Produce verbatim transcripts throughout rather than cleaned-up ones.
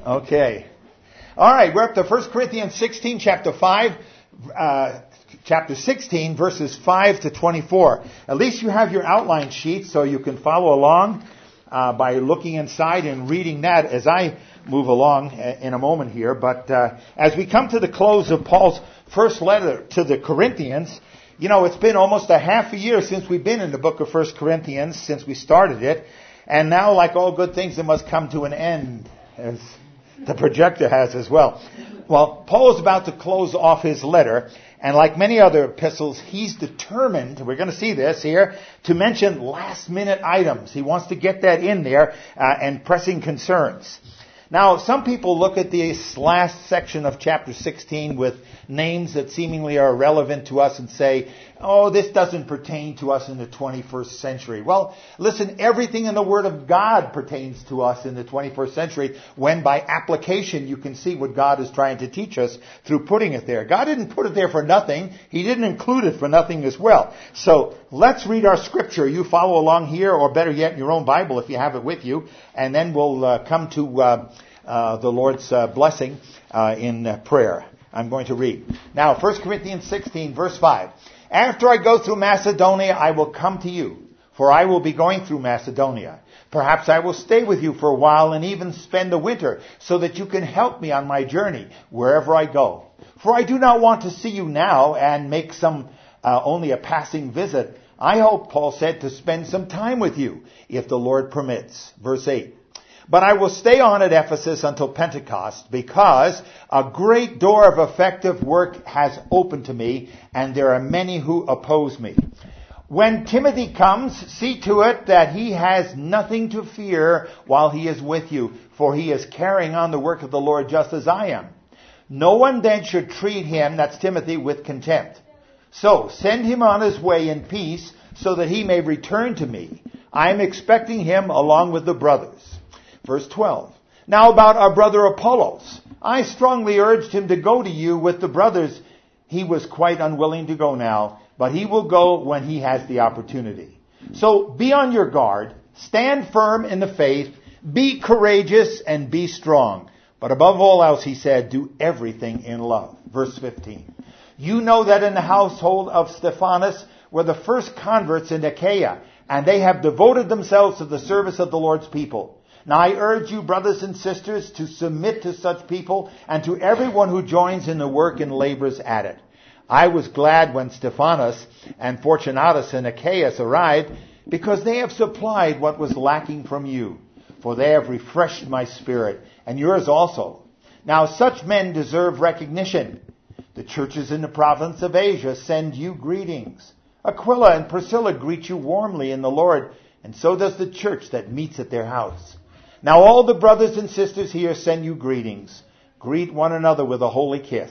Okay. All right, we're up to First Corinthians sixteen, chapter five, uh, chapter sixteen, verses five to twenty-four. At least you have your outline sheet so you can follow along uh, by looking inside and reading that as I move along in a moment here. But uh, as we come to the close of Paul's first letter to the Corinthians, you know, it's been almost a half a year since we've been in the book of First Corinthians, since we started it. And now, like all good things, it must come to an end, as the projector has as well. Well, Paul is about to close off his letter, and like many other epistles, he's determined, we're going to see this here, to mention last-minute items. He wants to get that in there, uh, and pressing concerns. Now, some people look at this last section of chapter sixteen with names that seemingly are irrelevant to us and say, oh, this doesn't pertain to us in the twenty-first century. Well, listen, everything in the Word of God pertains to us in the twenty-first century when by application you can see what God is trying to teach us through putting it there. God didn't put it there for nothing. He didn't include it for nothing as well. So let's read our scripture. You follow along here, or better yet, in your own Bible if you have it with you, and then we'll uh, come to uh, uh, the Lord's uh, blessing uh, in uh, prayer. I'm going to read. Now, First Corinthians sixteen, verse five. After I go through Macedonia, I will come to you, for I will be going through Macedonia. Perhaps I will stay with you for a while and even spend the winter, so that you can help me on my journey wherever I go. For I do not want to see you now and make some uh, only a passing visit. I hope, Paul said, to spend some time with you, if the Lord permits. Verse eight. But I will stay on at Ephesus until Pentecost, because a great door of effective work has opened to me, and there are many who oppose me. When Timothy comes, see to it that he has nothing to fear while he is with you, for he is carrying on the work of the Lord just as I am. No one then should treat him, that's Timothy, with contempt. So send him on his way in peace, so that he may return to me. I am expecting him along with the brothers. Verse twelve. Now about our brother Apollos. I strongly urged him to go to you with the brothers. He was quite unwilling to go now, but he will go when he has the opportunity. So be on your guard, stand firm in the faith, be courageous and be strong. But above all else, he said, do everything in love. Verse fifteen. You know that in the household of Stephanas were the first converts in Achaia, and they have devoted themselves to the service of the Lord's people. Now I urge you, brothers and sisters, to submit to such people and to everyone who joins in the work and labors at it. I was glad when Stephanas and Fortunatus and Achaia arrived, because they have supplied what was lacking from you, for they have refreshed my spirit, and yours also. Now such men deserve recognition. The churches in the province of Asia send you greetings. Aquila and Priscilla greet you warmly in the Lord, and so does the church that meets at their house. Now all the brothers and sisters here send you greetings. Greet one another with a holy kiss.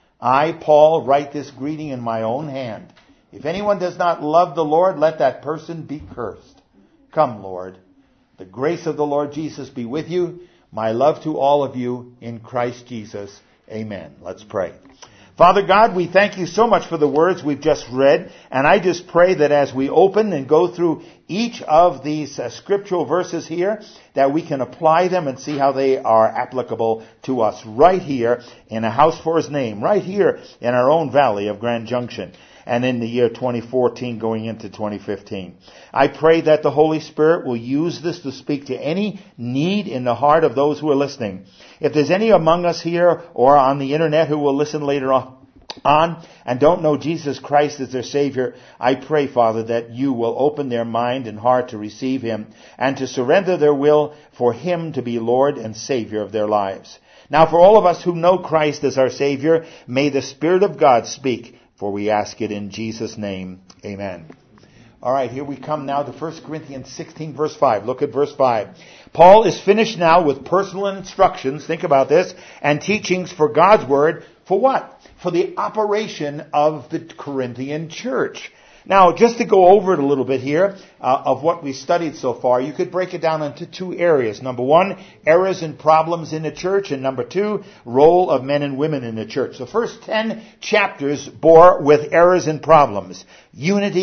I, Paul, write this greeting in my own hand. If anyone does not love the Lord, let that person be cursed. Come, Lord. The grace of the Lord Jesus be with you. My love to all of you in Christ Jesus. Amen. Let's pray. Father God, we thank you so much for the words we've just read, and I just pray that as we open and go through each of these uh, scriptural verses here, that we can apply them and see how they are applicable to us right here in a house for his name, right here in our own valley of Grand Junction, and in the year twenty fourteen going into twenty fifteen. I pray that the Holy Spirit will use this to speak to any need in the heart of those who are listening. If there's any among us here or on the internet who will listen later on, on and don't know Jesus Christ as their Savior, I pray, Father, that you will open their mind and heart to receive him and to surrender their will for him to be Lord and Savior of their lives. Now, for all of us who know Christ as our Savior, may the Spirit of God speak, for we ask it in Jesus' name. Amen. All right, here we come now to First Corinthians sixteen, verse five. Look at verse five. Paul is finished now with personal instructions, think about this, and teachings for God's Word. For what? For the operation of the Corinthian church. Now, just to go over it a little bit here, uh, of what we studied so far, you could break it down into two areas. Number one, errors and problems in the church, and number two, role of men and women in the church. The first ten chapters bore with errors and problems. Unity,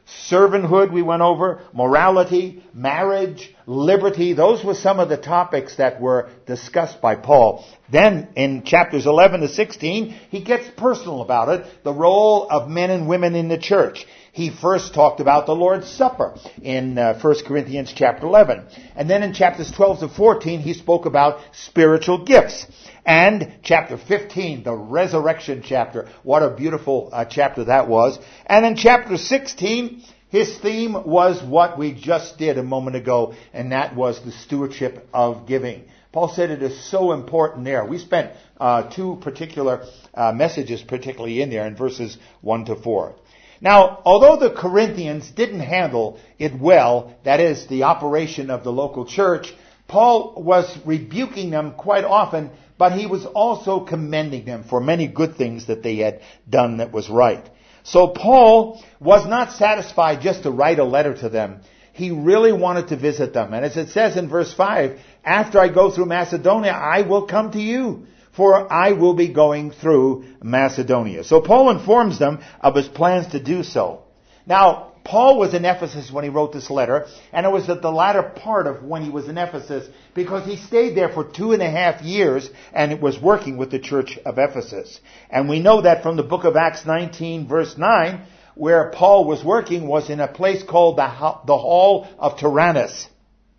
servanthood we went over, morality, marriage, liberty. Those were some of the topics that were discussed by Paul. Then in chapters eleven to sixteen, he gets personal about it, the role of men and women in the church. He first talked about the Lord's Supper in uh, First Corinthians chapter eleven. And then in chapters twelve to fourteen, he spoke about spiritual gifts. And chapter fifteen, the resurrection chapter. What a beautiful uh, chapter that was. And in chapter sixteen, his theme was what we just did a moment ago, and that was the stewardship of giving. Paul said it is so important there. We spent uh, two particular uh, messages particularly in there in verses one to four. Now, although the Corinthians didn't handle it well, that is, the operation of the local church, Paul was rebuking them quite often, but he was also commending them for many good things that they had done that was right. So Paul was not satisfied just to write a letter to them. He really wanted to visit them. And as it says in verse five, after I go through Macedonia, I will come to you, for I will be going through Macedonia. So Paul informs them of his plans to do so. Now, Paul was in Ephesus when he wrote this letter, and it was at the latter part of when he was in Ephesus, because he stayed there for two and a half years, and it was working with the church of Ephesus. And we know that from the book of Acts nineteen, verse nine, where Paul was working was in a place called the, the Hall of Tyrannus.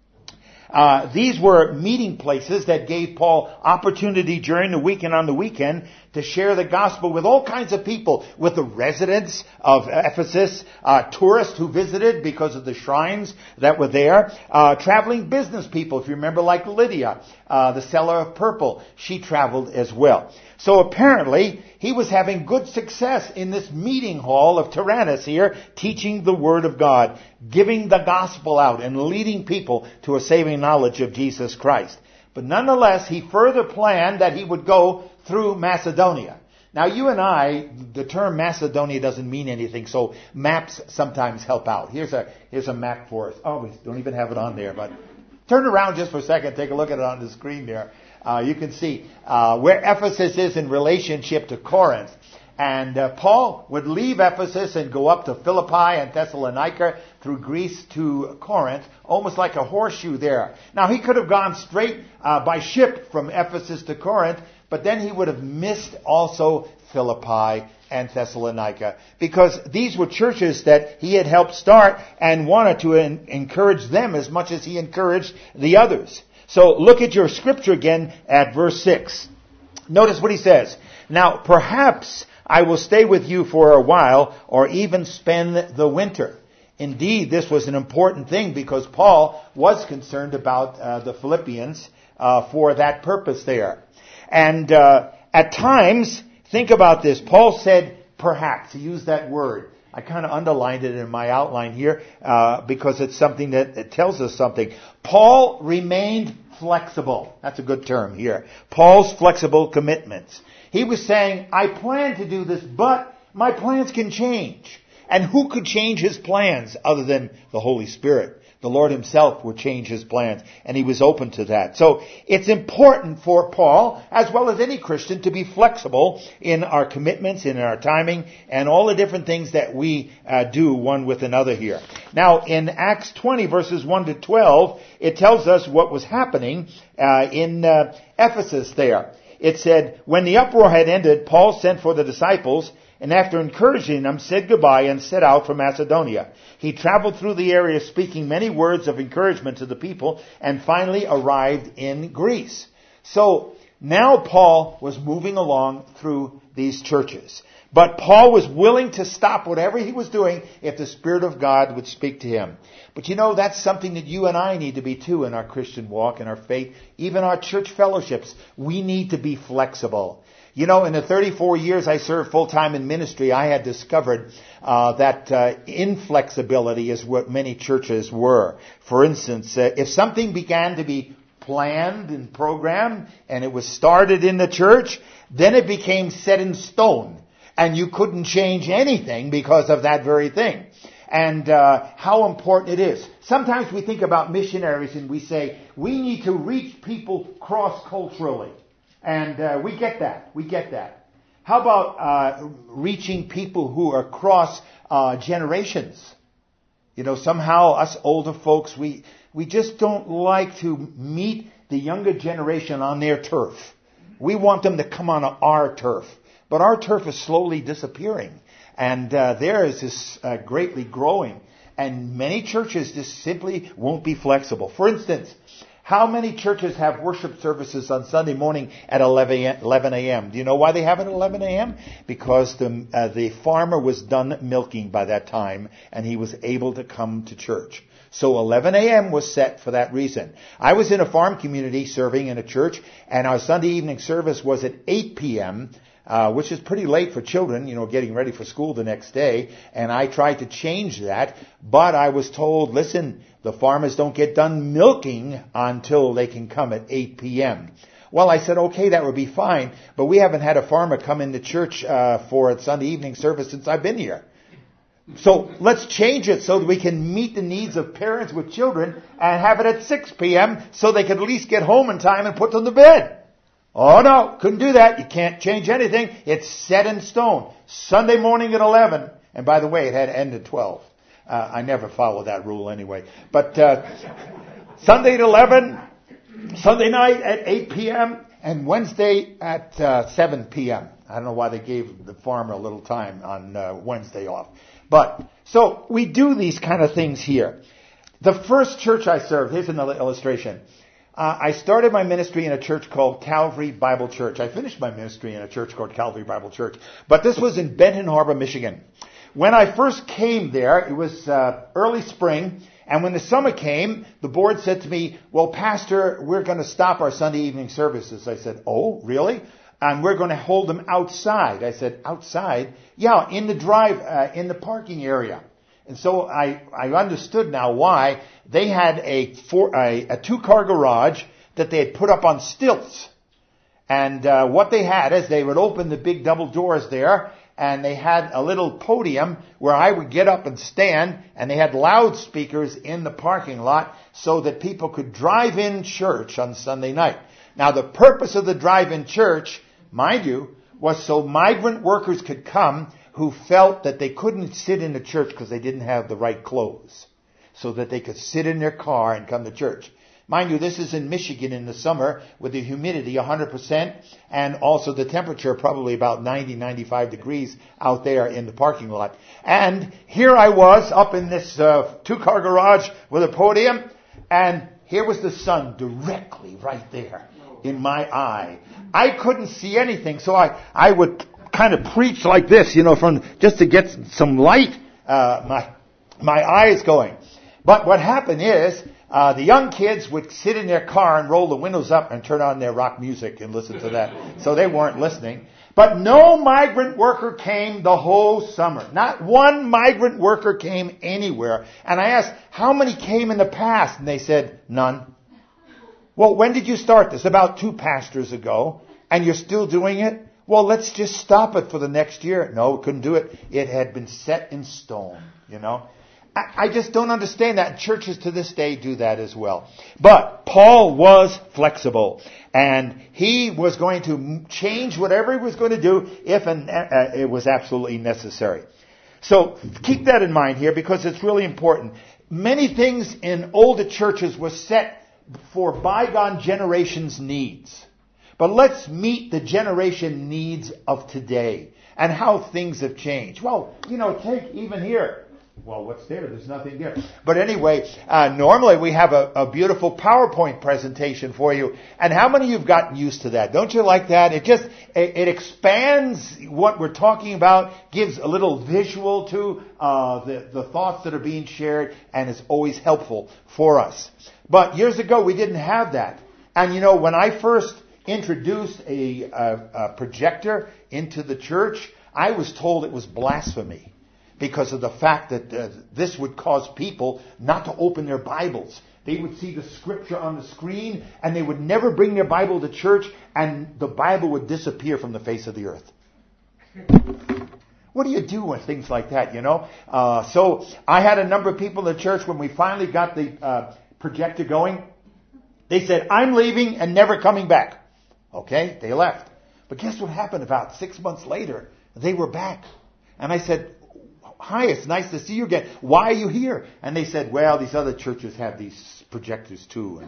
Uh, these were meeting places that gave Paul opportunity during the week and on the weekend to share the gospel with all kinds of people, with the residents of Ephesus, uh, tourists who visited because of the shrines that were there, uh, traveling business people, if you remember, like Lydia, uh, the seller of purple. She traveled as well. So apparently, he was having good success in this meeting hall of Tyrannus here, teaching the Word of God, giving the gospel out, and leading people to a saving knowledge of Jesus Christ. But nonetheless, he further planned that he would go through Macedonia. Now, you and I, the term Macedonia doesn't mean anything, so maps sometimes help out. Here's a here's a map for us. Oh, we don't even have it on there, but turn around just for a second. Take a look at it on the screen there. Uh, you can see uh, where Ephesus is in relationship to Corinth. And uh, Paul would leave Ephesus and go up to Philippi and Thessalonica through Greece to Corinth, almost like a horseshoe there. Now, he could have gone straight uh, by ship from Ephesus to Corinth, but then he would have missed also Philippi and Thessalonica, because these were churches that he had helped start and wanted to en- encourage them as much as he encouraged the others. So look at your scripture again at verse six. Notice what he says. Now, perhaps I will stay with you for a while, or even spend the winter. Indeed, this was an important thing because Paul was concerned about uh, the Philippians uh, for that purpose there. And uh, at times, think about this. Paul said, perhaps. He used that word. I kind of underlined it in my outline here uh, because it's something that it tells us something. Paul remained flexible. That's a good term here. Paul's flexible commitments. He was saying, I plan to do this, but my plans can change. And who could change his plans other than the Holy Spirit? The Lord himself would change his plans, and he was open to that. So it's important for Paul, as well as any Christian, to be flexible in our commitments, in our timing, and all the different things that we uh, do one with another here. Now, in Acts twenty, verses one to twelve, it tells us what was happening uh, in uh, Ephesus there. It said, when the uproar had ended, Paul sent for the disciples, and after encouraging them, said goodbye and set out for Macedonia. He traveled through the area speaking many words of encouragement to the people, and finally arrived in Greece. So now Paul was moving along through these churches. But Paul was willing to stop whatever he was doing if the Spirit of God would speak to him. But you know, that's something that you and I need to be too in our Christian walk, in our faith, even our church fellowships. We need to be flexible. You know, in the thirty-four years I served full-time in ministry, I had discovered uh, that uh, inflexibility is what many churches were. For instance, uh, if something began to be planned and programmed and it was started in the church, then it became set in stone. And you couldn't change anything because of that very thing. And uh, how important it is. Sometimes we think about missionaries and we say, we need to reach people cross-culturally. And uh, we get that. We get that. How about uh, reaching people who are cross uh, generations? You know, somehow us older folks, we, we just don't like to meet the younger generation on their turf. We want them to come on our turf. But our turf is slowly disappearing. And uh, theirs is uh, greatly growing. And many churches just simply won't be flexible. For instance, how many churches have worship services on Sunday morning at eleven a.m.? Do you know why they have it at eleven a.m.? Because the uh, the farmer was done milking by that time, and he was able to come to church. So eleven a.m. was set for that reason. I was in a farm community serving in a church, and our Sunday evening service was at eight p.m., Uh, which is pretty late for children, you know, getting ready for school the next day. And I tried to change that, but I was told, listen, the farmers don't get done milking until they can come at eight p.m. Well, I said, okay, that would be fine, but we haven't had a farmer come into church uh, for a Sunday evening service since I've been here. So let's change it so that we can meet the needs of parents with children and have it at six p.m. so they can at least get home in time and put them to bed. Oh no, couldn't do that. You can't change anything. It's set in stone. Sunday morning at eleven. And by the way, it had to end at twelve. Uh, I never follow that rule anyway. But uh, Sunday at eleven, Sunday night at eight p.m., and Wednesday at uh, seven p.m. I don't know why they gave the farmer a little time on uh, Wednesday off. But, so we do these kind of things here. The first church I served, here's another illustration. Uh, I started my ministry in a church called Calvary Bible Church. I finished my ministry in a church called Calvary Bible Church. But this was in Benton Harbor, Michigan. When I first came there, it was uh, early spring. And when the summer came, the board said to me, well, Pastor, we're going to stop our Sunday evening services. I said, oh, really? And we're going to hold them outside. I said, outside? Yeah, in the drive, uh, in the parking area. And so I, I understood now why they had a, four, a, a two-car garage that they had put up on stilts. And uh, what they had is they would open the big double doors there, and they had a little podium where I would get up and stand, and they had loudspeakers in the parking lot so that people could drive in church on Sunday night. Now, the purpose of the drive-in church, mind you, was so migrant workers could come who felt that they couldn't sit in the church because they didn't have the right clothes, so that they could sit in their car and come to church. Mind you, this is in Michigan in the summer with the humidity one hundred percent and also the temperature probably about ninety, ninety-five degrees out there in the parking lot. And here I was up in this uh, two-car garage with a podium, and here was the sun directly right there in my eye. I couldn't see anything, so I, I would kind of preach like this, you know, from just to get some light, uh, my, my eyes going. But what happened is, uh, the young kids would sit in their car and roll the windows up and turn on their rock music and listen to that. So they weren't listening. But no migrant worker came the whole summer. Not one migrant worker came anywhere. And I asked, how many came in the past? And they said, none. Well, when did you start this? About two pastors ago. And you're still doing it? Well, let's just stop it for the next year. No, couldn't do it. It had been set in stone, you know. I, I just don't understand that. Churches to this day do that as well. But Paul was flexible. And he was going to change whatever he was going to do if an, uh, it was absolutely necessary. So keep that in mind here because it's really important. Many things in older churches were set for bygone generations' needs. But let's meet the generation needs of today and how things have changed. Well, you know, take even here. Well, what's there? There's nothing there. But anyway, uh, normally we have a, a beautiful PowerPoint presentation for you. And how many of you have gotten used to that? Don't you like that? It just, it, it expands what we're talking about, gives a little visual to uh, the, the thoughts that are being shared, and is always helpful for us. But years ago, we didn't have that. And you know, when I first introduced a, a, a projector into the church, I was told it was blasphemy because of the fact that uh, this would cause people not to open their Bibles. They would see the scripture on the screen and they would never bring their Bible to church, and the Bible would disappear from the face of the earth. What do you do with things like that, you know? Uh, so I had a number of people in the church when we finally got the uh, projector going. They said, I'm leaving and never coming back. Okay, they left. But guess what happened about six months later? They were back. And I said, hi, it's nice to see you again. Why are you here? And they said, well, these other churches have these projectors too.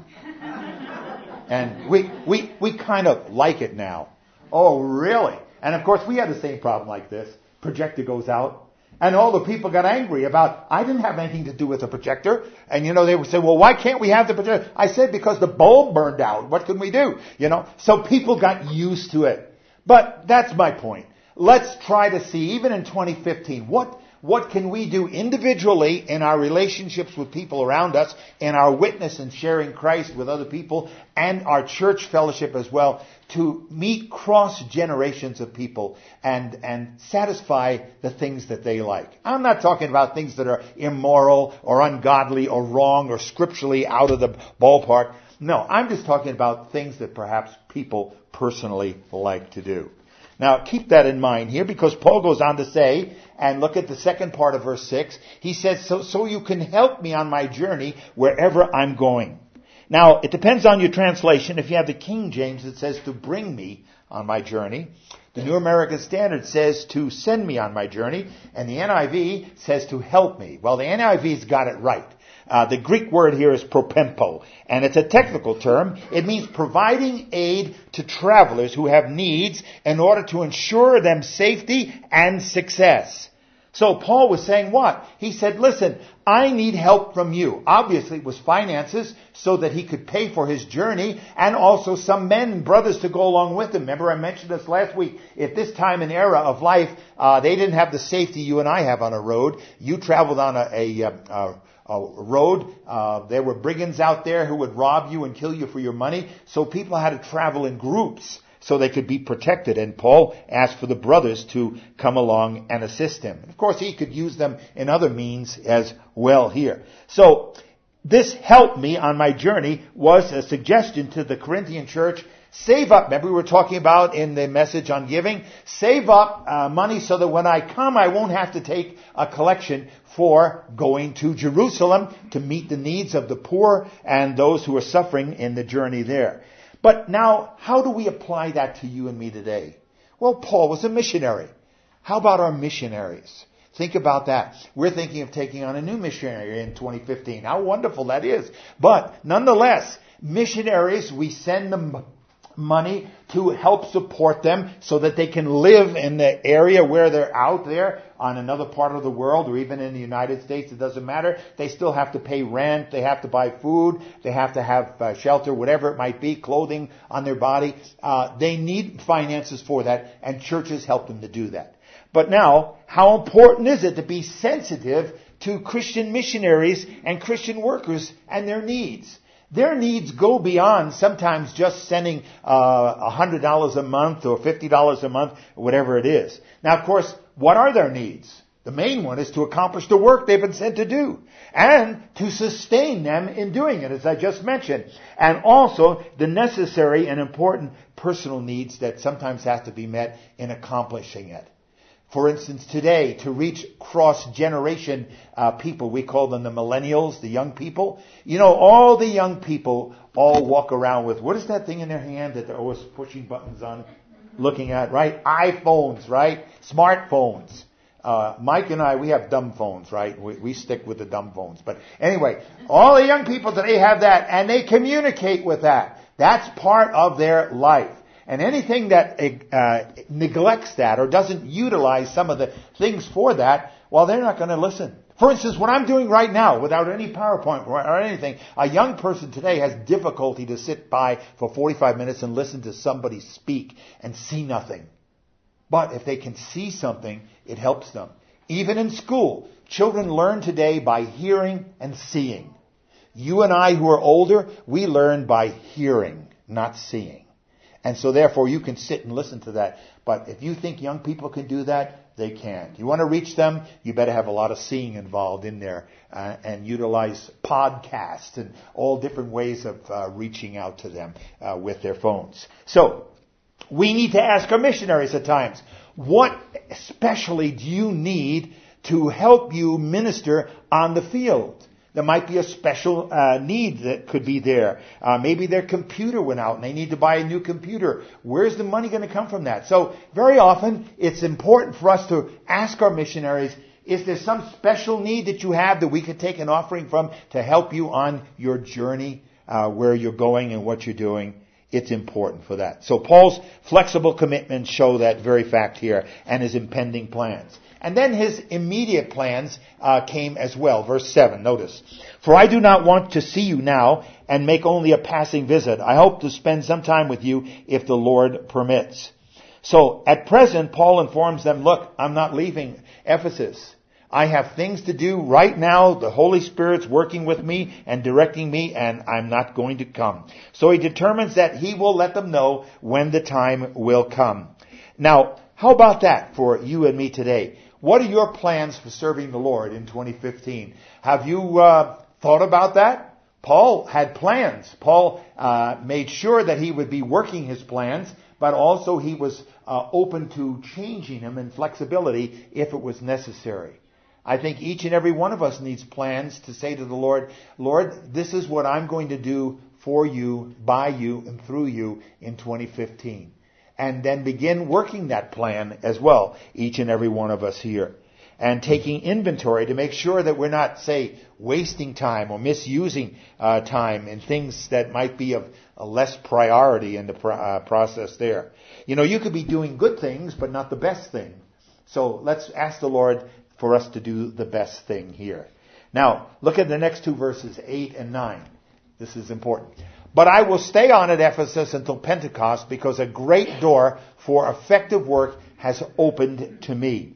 And, and we, we, we kind of like it now. Oh, really? And of course, we had the same problem like this. Projector goes out. And all the people got angry about, I didn't have anything to do with the projector. And, you know, they would say, well, why can't we have the projector? I said, because the bulb burned out. What can we do? You know, so people got used to it. But that's my point. Let's try to see, even in twenty fifteen, what, what can we do individually in our relationships with people around us, in our witness and sharing Christ with other people, and our church fellowship as well, to meet cross generations of people and, and satisfy the things that they like. I'm not talking about things that are immoral or ungodly or wrong or scripturally out of the ballpark. No, I'm just talking about things that perhaps people personally like to do. Now, keep that in mind here, because Paul goes on to say, and look at the second part of verse six, he says, so, so you can help me on my journey wherever I'm going. Now, it depends on your translation. If you have the King James, it says to bring me on my journey. The New American Standard says to send me on my journey. And the N I V says to help me. Well, the N I V's got it right. Uh, the Greek word here is propempo, and it's a technical term. It means providing aid to travelers who have needs in order to ensure them safety and success. So Paul was saying what? He said, listen, I need help from you. Obviously it was finances so that he could pay for his journey, and also some men and brothers to go along with him. Remember I mentioned this last week. At this time and era of life, uh, they didn't have the safety you and I have on a road. You traveled on a, a, a A road. Uh, there were brigands out there who would rob you and kill you for your money. So people had to travel in groups so they could be protected. And Paul asked for the brothers to come along and assist him. Of course, he could use them in other means as well here. So this helped me on my journey was a suggestion to the Corinthian church. Save up. Remember we were talking about in the message on giving. Save up uh, money so that when I come, I won't have to take a collection for going to Jerusalem to meet the needs of the poor and those who are suffering in the journey there. But now, how do we apply that to you and me today? Well, Paul was a missionary. How about our missionaries? Think about that. We're thinking of taking on a new missionary in twenty fifteen. How wonderful that is. But nonetheless, missionaries, we send them money to help support them so that they can live in the area where they're out there on another part of the world, or even in the United States. It doesn't matter. They still have to pay rent. They have to buy food. They have to have uh, shelter, whatever it might be, clothing on their body. Uh, they need finances for that, and churches help them to do that. But now, how important is it to be sensitive to Christian missionaries and Christian workers and their needs? Their needs go beyond sometimes just sending uh, one hundred dollars a month or fifty dollars a month, whatever it is. Now, of course, what are their needs? The main one is to accomplish the work they've been sent to do and to sustain them in doing it, as I just mentioned. And also the necessary and important personal needs that sometimes have to be met in accomplishing it. For instance, today, to reach cross-generation uh, people, we call them the millennials, the young people. You know, all the young people all walk around with, what is that thing in their hand that they're always pushing buttons on, looking at, right? iPhones, right? Smartphones. Uh, Mike and I, we have dumb phones, right? We, we stick with the dumb phones. But anyway, all the young people today have that, and they communicate with that. That's part of their life. And anything that uh, neglects that or doesn't utilize some of the things for that, well, they're not going to listen. For instance, what I'm doing right now, without any PowerPoint or anything, a young person today has difficulty to sit by for forty-five minutes and listen to somebody speak and see nothing. But if they can see something, it helps them. Even in school, children learn today by hearing and seeing. You and I who are older, we learn by hearing, not seeing. And so therefore you can sit and listen to that. But if you think young people can do that, they can. You want to reach them, you better have a lot of seeing involved in there uh, and utilize podcasts and all different ways of uh, reaching out to them uh, with their phones. So we need to ask our missionaries at times, what especially do you need to help you minister on the field? There might be a special uh, need that could be there. Uh, maybe their computer went out and they need to buy a new computer. Where's the money going to come from that? So very often it's important for us to ask our missionaries, Is there some special need that you have that we could take an offering from to help you on your journey, uh, where you're going and what you're doing? It's important for that. So Paul's flexible commitments show that very fact here, and his impending plans. And then his immediate plans uh, came as well. Verse seven, notice. For I do not want to see you now and make only a passing visit. I hope to spend some time with you if the Lord permits. So at present, Paul informs them, look, I'm not leaving Ephesus. I have things to do right now. The Holy Spirit's working with me and directing me, and I'm not going to come. So he determines that he will let them know when the time will come. Now, how about that for you and me today? What are your plans for serving the Lord in twenty fifteen? Have you uh, thought about that? Paul had plans. Paul uh, made sure that he would be working his plans, but also he was uh, open to changing them and flexibility if it was necessary. I think each and every one of us needs plans to say to the Lord, Lord, this is what I'm going to do for you, by you, and through you in twenty fifteen. And then begin working that plan as well, each and every one of us here. And taking inventory to make sure that we're not, say, wasting time or misusing uh, time in things that might be of a less priority in the pro- uh, process there. You know, you could be doing good things, but not the best thing. So let's ask the Lord for us to do the best thing here. Now, look at the next two verses, eight and nine. This is important. But I will stay on at Ephesus until Pentecost, because a great door for effective work has opened to me.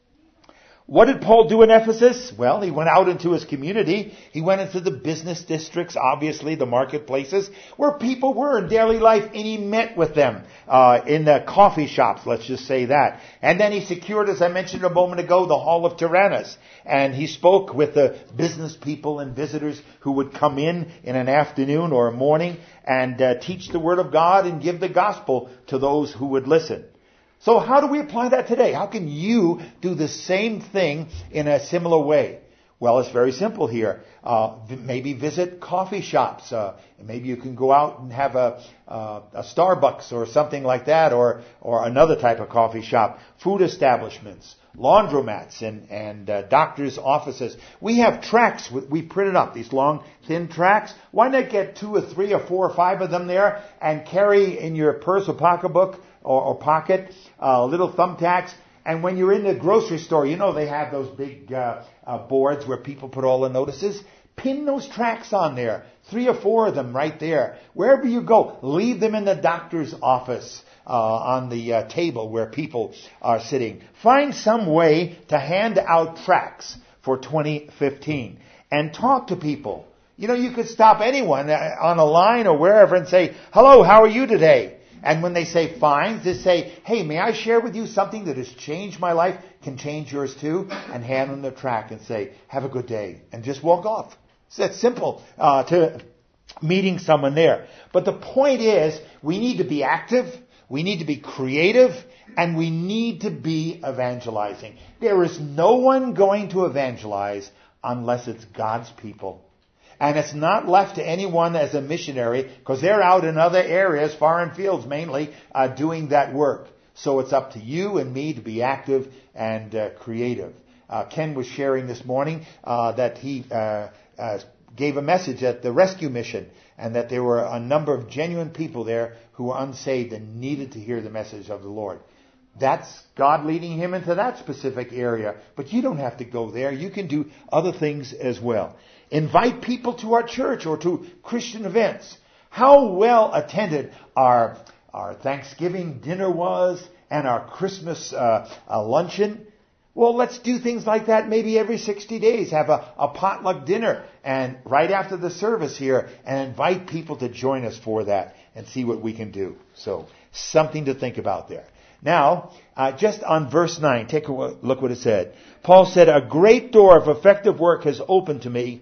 What did Paul do in Ephesus? Well, he went out into his community. He went into the business districts, obviously the marketplaces, where people were in daily life, and he met with them uh, in the coffee shops, let's just say that. And then he secured, as I mentioned a moment ago, the Hall of Tyrannus. And he spoke with the business people and visitors who would come in in an afternoon or a morning and uh, teach the Word of God and give the gospel to those who would listen. So how do we apply that today? How can you do the same thing in a similar way? Well, it's very simple here. Uh, maybe visit coffee shops. Uh, maybe you can go out and have a, uh, a Starbucks or something like that, or or another type of coffee shop. Food establishments, laundromats, and and uh, doctors' offices. We have tracts. We printed up these long, thin tracts. Why not get two or three or four or five of them there and carry in your purse or pocketbook or, or pocket uh, little thumbtacks? And when you're in the grocery store, you know they have those big uh, uh, boards where people put all the notices. Pin those tracts on there. Three or four of them right there. Wherever you go, leave them in the doctor's office uh, on the uh, table where people are sitting. Find some way to hand out tracts for twenty fifteen. And talk to people. You know, you could stop anyone on a line or wherever and say, hello, how are you today? And when they say fine, just say, hey, may I share with you something that has changed my life, can change yours too? And hand them the tract and say, have a good day. And just walk off. It's that simple uh, to meeting someone there. But the point is, we need to be active, we need to be creative, and we need to be evangelizing. There is no one going to evangelize unless it's God's people. And it's not left to anyone as a missionary, because they're out in other areas, foreign fields mainly, uh, doing that work. So it's up to you and me to be active and uh, creative. Uh, Ken was sharing this morning uh, that he uh, uh, gave a message at the rescue mission, and that there were a number of genuine people there who were unsaved and needed to hear the message of the Lord. That's God leading him into that specific area. But you don't have to go there. You can do other things as well. Invite people to our church or to Christian events. How well attended our, our Thanksgiving dinner was and our Christmas uh, uh, luncheon. Well, let's do things like that maybe every sixty days. Have a, a potluck dinner and right after the service here, and invite people to join us for that and see what we can do. So something to think about there. Now, uh, just on verse nine, take a look what it said. Paul said, a great door of effective work has opened to me,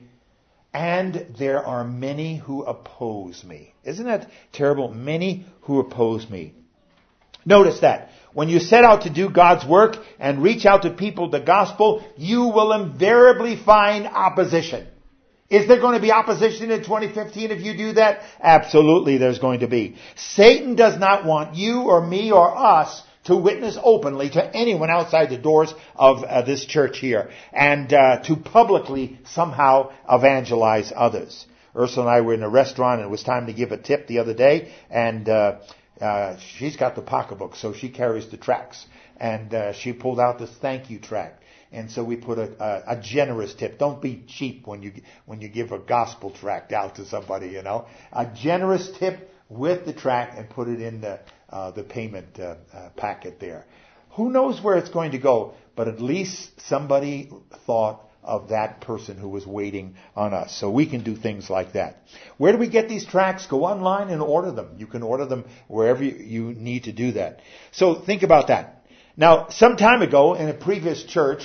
and there are many who oppose me. Isn't that terrible? Many who oppose me. Notice that. When you set out to do God's work and reach out to people the gospel, you will invariably find opposition. Is there going to be opposition in twenty fifteen if you do that? Absolutely there's going to be. Satan does not want you or me or us to witness openly to anyone outside the doors of uh, this church here, and uh, to publicly somehow evangelize others. Ursula and I were in a restaurant, and it was time to give a tip the other day, and uh, uh, she's got the pocketbook, so she carries the tracts, and uh, she pulled out this thank you tract. And so we put a, a, a generous tip. Don't be cheap when you when you give a gospel tract out to somebody, you know. A generous tip with the tract, and put it in the uh, the payment uh, uh, packet there. Who knows where it's going to go, but at least somebody thought of that person who was waiting on us. So we can do things like that. Where do we get these tracts? Go online and order them. You can order them wherever you, you need to do that. So think about that. Now, some time ago in a previous church,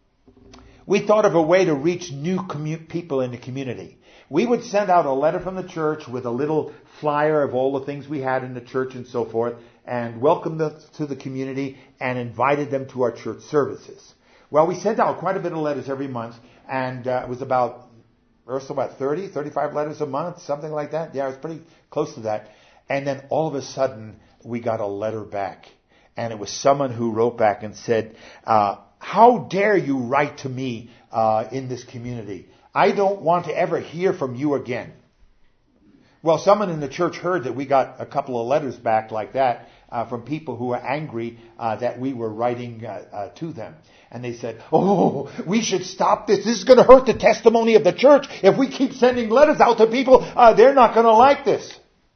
we thought of a way to reach new commu- people in the community. We would send out a letter from the church with a little flyer of all the things we had in the church and so forth, and welcomed them to the community and invited them to our church services. Well, we sent out quite a bit of letters every month, and uh, it was about, Ursula, about thirty, thirty-five letters a month, something like that. Yeah, it was pretty close to that. And then all of a sudden, we got a letter back. And it was someone who wrote back and said, uh, how dare you write to me uh, in this community? I don't want to ever hear from you again. Well, someone in the church heard that we got a couple of letters back like that uh, from people who were angry uh, that we were writing uh, uh, to them. And they said, oh, we should stop this. This is going to hurt the testimony of the church. If we keep sending letters out to people, uh, they're not going to like this.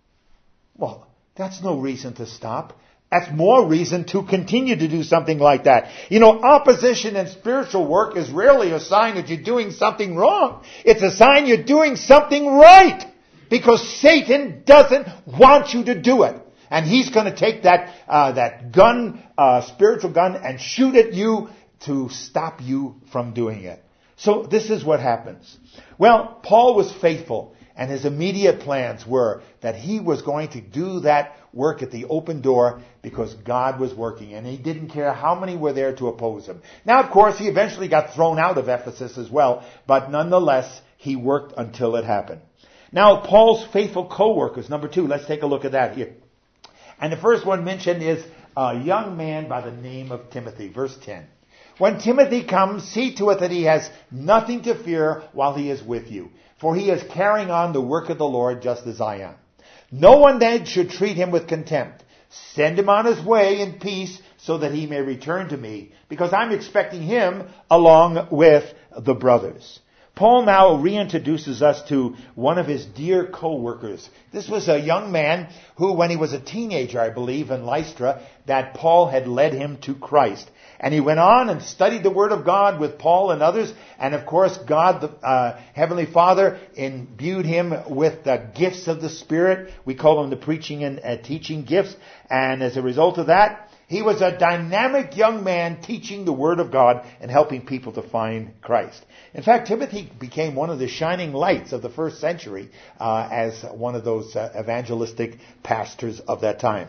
Well, that's no reason to stop. That's more reason to continue to do something like that. You know, opposition in spiritual work is rarely a sign that you're doing something wrong. It's a sign you're doing something right. Because Satan doesn't want you to do it. And he's going to take that uh, that gun, uh, spiritual gun, and shoot at you to stop you from doing it. So this is what happens. Well, Paul was faithful. And his immediate plans were that he was going to do that work at the open door because God was working. And he didn't care how many were there to oppose him. Now, of course, he eventually got thrown out of Ephesus as well. But nonetheless, he worked until it happened. Now, Paul's faithful co-workers. Number two, let's take a look at that here. And the first one mentioned is a young man by the name of Timothy. Verse ten. When Timothy comes, see to it that he has nothing to fear while he is with you. For he is carrying on the work of the Lord just as I am. No one then should treat him with contempt. Send him on his way in peace so that he may return to me, because I'm expecting him along with the brothers. Paul now reintroduces us to one of his dear co-workers. This was a young man who, when he was a teenager, I believe, in Lystra, that Paul had led him to Christ. And he went on and studied the Word of God with Paul and others. And of course, God, the uh, Heavenly Father, imbued him with the gifts of the Spirit. We call them the preaching and uh, teaching gifts. And as a result of that, he was a dynamic young man teaching the Word of God and helping people to find Christ. In fact, Timothy became one of the shining lights of the first century uh, as one of those uh, evangelistic pastors of that time.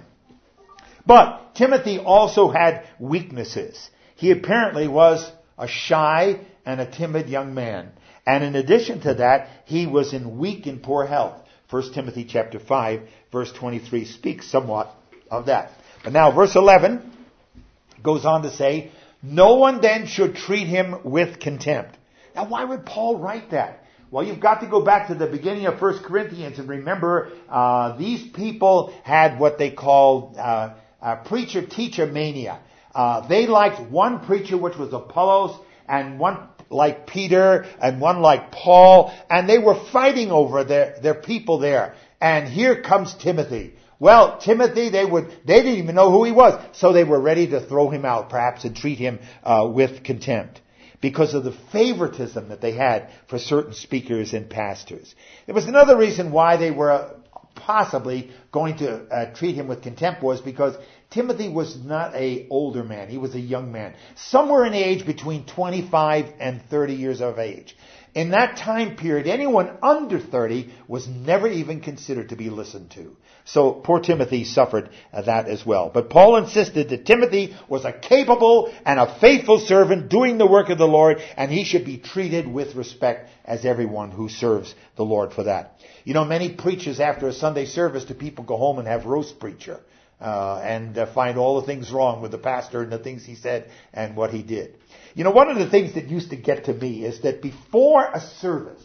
But Timothy also had weaknesses. He apparently was a shy and a timid young man. And in addition to that, he was in weak and poor health. First Timothy chapter five, verse twenty-three speaks somewhat of that. But now verse eleven goes on to say, no one then should treat him with contempt. Now why would Paul write that? Well, you've got to go back to the beginning of First Corinthians and remember uh, these people had what they called uh, uh, preacher-teacher mania. Uh, they liked one preacher, which was Apollos, and one like Peter, and one like Paul, and they were fighting over their, their people there. And here comes Timothy. Well, Timothy, they would, they didn't even know who he was, so they were ready to throw him out, perhaps, and treat him uh, with contempt, because of the favoritism that they had for certain speakers and pastors. There was another reason why they were possibly going to uh, treat him with contempt, was because Timothy was not an older man. He was a young man, somewhere in the age between twenty-five and thirty years of age. In that time period, anyone under thirty was never even considered to be listened to. So poor Timothy suffered uh, that as well. But Paul insisted that Timothy was a capable and a faithful servant doing the work of the Lord, and he should be treated with respect as everyone who serves the Lord for that. You know, many preachers after a Sunday service, do people go home and have roast preacher. uh, and uh, find all the things wrong with the pastor and the things he said and what he did. You know, one of the things that used to get to me is that before a service,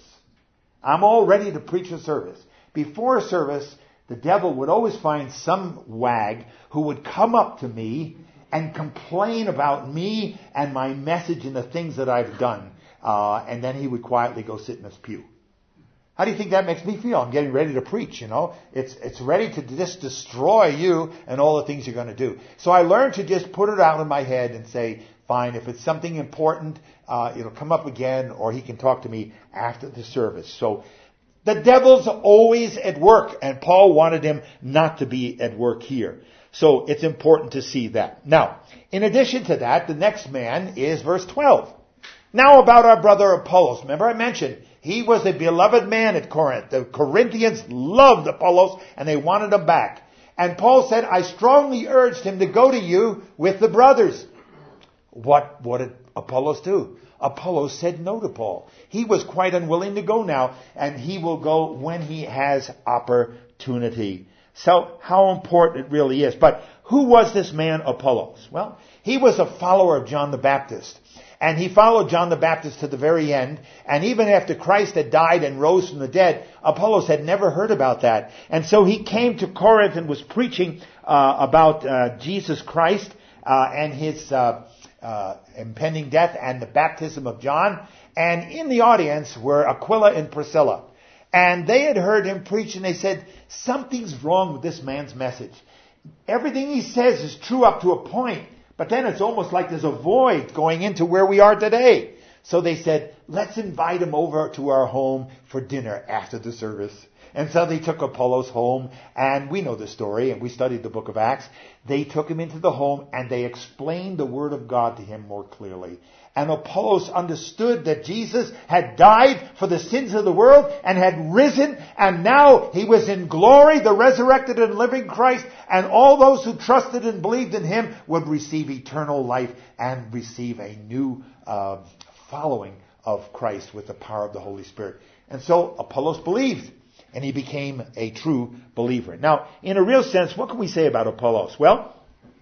I'm all ready to preach a service. Before a service, the devil would always find some wag who would come up to me and complain about me and my message and the things that I've done. Uh, and then he would quietly go sit in his pew. How do you think that makes me feel? I'm getting ready to preach, you know. It's it's ready to just destroy you and all the things you're going to do. So I learned to just put it out in my head and say, fine, if it's something important, uh, it'll come up again, or he can talk to me after the service. So the devil's always at work, and Paul wanted him not to be at work here. So it's important to see that. Now, in addition to that, the next man is verse twelve. Now about our brother Apollos. Remember I mentioned he was a beloved man at Corinth. The Corinthians loved Apollos and they wanted him back. And Paul said, I strongly urged him to go to you with the brothers. What, what did Apollos do? Apollos said no to Paul. He was quite unwilling to go now, and he will go when he has opportunity. So how important it really is. But who was this man Apollos? Well, he was a follower of John the Baptist. And he followed John the Baptist to the very end. And even after Christ had died and rose from the dead, Apollos had never heard about that. And so he came to Corinth and was preaching uh, about uh, Jesus Christ uh, and his uh, uh, impending death and the baptism of John. And in the audience were Aquila and Priscilla. And they had heard him preach, and they said, something's wrong with this man's message. Everything he says is true up to a point. But then it's almost like there's a void going into where we are today. So they said, let's invite him over to our home for dinner after the service. And so they took Apollos home, and we know the story, and we studied the book of Acts. They took him into the home, and they explained the word of God to him more clearly. And Apollos understood that Jesus had died for the sins of the world and had risen, and now he was in glory, the resurrected and living Christ, and all those who trusted and believed in him would receive eternal life and receive a new uh, following of Christ with the power of the Holy Spirit. And so Apollos believed, and he became a true believer. Now, in a real sense, what can we say about Apollos? Well,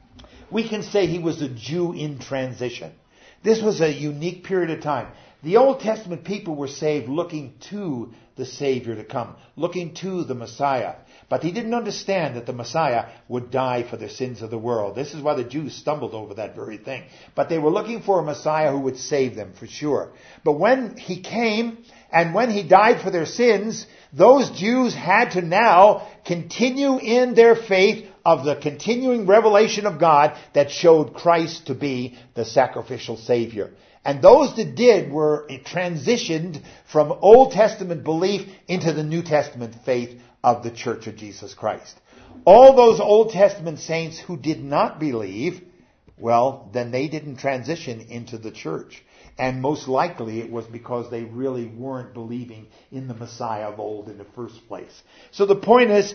we can say he was a Jew in transition. This was a unique period of time. The Old Testament people were saved looking to the Savior to come, looking to the Messiah. But they didn't understand that the Messiah would die for the sins of the world. This is why the Jews stumbled over that very thing. But they were looking for a Messiah who would save them, for sure. But when he came, and when he died for their sins, those Jews had to now continue in their faith of the continuing revelation of God that showed Christ to be the sacrificial Savior. And those that did were transitioned from Old Testament belief into the New Testament faith of the Church of Jesus Christ. All those Old Testament saints who did not believe, well, then they didn't transition into the church. And most likely it was because they really weren't believing in the Messiah of old in the first place. So the point is,